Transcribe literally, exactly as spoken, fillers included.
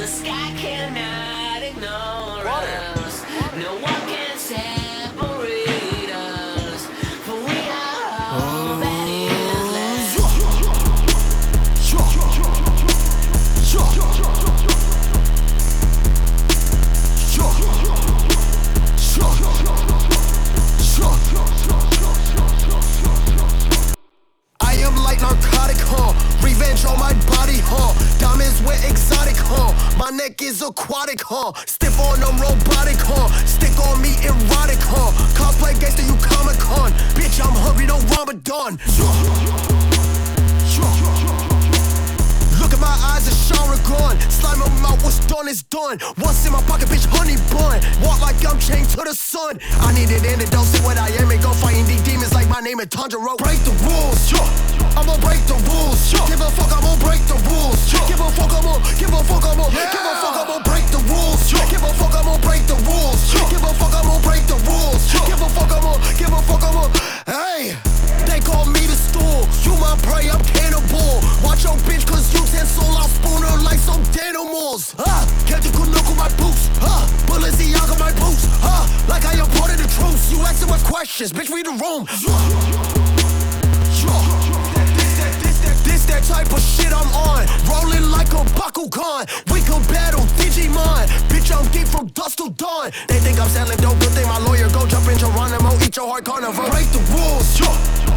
The sky cannot ignore us. No one can separate us. For we are all that is left. I am like narcotic, huh? Revenge on my body, huh? Diamonds with exotic, huh? My neck is aquatic, huh? Stiff on them robotic, huh? Stick on me erotic, huh? Cosplay gangster, you Comic Con. Bitch, I'm hungry, no Ramadan. Look at my eyes, it's Sharon gone. Slime them out, what's done is done. What's in my pocket, bitch, honey bun. Walk like I'm chained to the sun. I need it in it, don't say what I am and go fighting these demons like my name is Tanjiro. Break the rules, I'ma break the rules. Give a fuck, I'ma break the rules. Give a fuck, I'ma, give a fuck, I'ma, give a fuck, I'ma break the rules. Give a fuck, I'ma break the rules. Give a fuck, I'ma break the rules. Give a fuck, I'ma, give a fuck, I'ma. Hey, they call me the stool. You my prey, I'm cannibal. Watch your bitch, cause utensil, I'll spoon her like some animals. Ah, can't you look at my boots? Ah, Balenciaga my boots. Ah, like I am part of the truth. You asking my questions, bitch, read the room. This that type of shit I'm on. Rolling like a Bakugan. We can battle Digimon. Bitch, I'm deep from dusk till dawn. They think I'm selling dope, good thing my lawyer go jump in Geronimo. Eat your heart carnivore. Break the rules.